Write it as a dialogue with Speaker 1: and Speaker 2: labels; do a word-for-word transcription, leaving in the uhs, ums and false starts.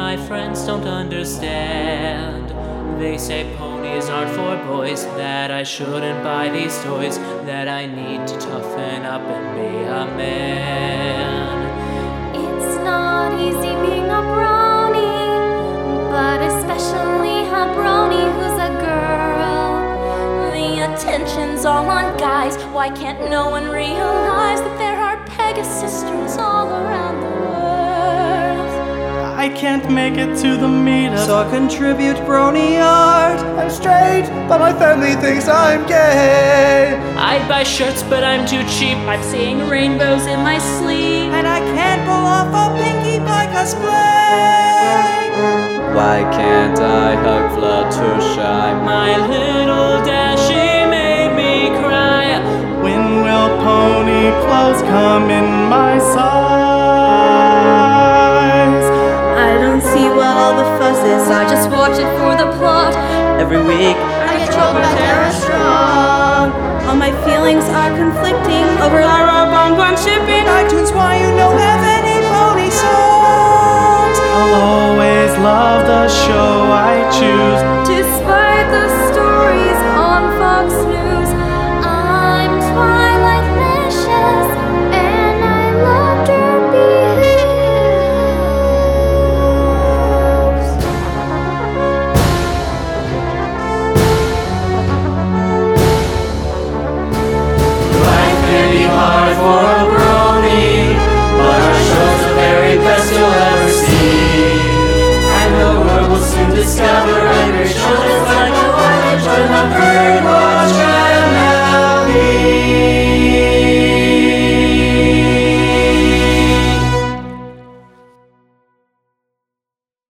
Speaker 1: my friends don't understand. They say ponies aren't for boys, that I shouldn't buy these toys, that I need to toughen up and be a man.
Speaker 2: It's not easy being a brony, but especially a brony who's a girl. The attention's all on guys. Why can't no one realize that there are Pegasisters all around the world?
Speaker 3: I can't make it to the meetup, so I contribute brony art.
Speaker 4: I'm straight, but my family thinks I'm gay.
Speaker 1: I'd buy shirts, but I'm too cheap.
Speaker 5: I'm seeing rainbows in my sleeve,
Speaker 3: and I can't pull off a Pinkie Pie cosplay.
Speaker 6: Why can't I hug Fluttershy?
Speaker 1: My little Dashie made me cry.
Speaker 3: When will pony clothes come in my size?
Speaker 7: I don't see what all the fuss is, I just watch it for the plot.
Speaker 6: Every week
Speaker 7: I get trolled by Tara Strong. All my feelings are conflicting over Lara Bonbon shipping.
Speaker 3: iTunes, why you don't have any pony songs? I'll always love the show I choose.
Speaker 2: Despite the stories on Fox News, I'm Twilight Licious, and I love Derby Hills.
Speaker 1: Life can be hard for a brony, but our show's the very best you'll ever see. And the world will soon discover every show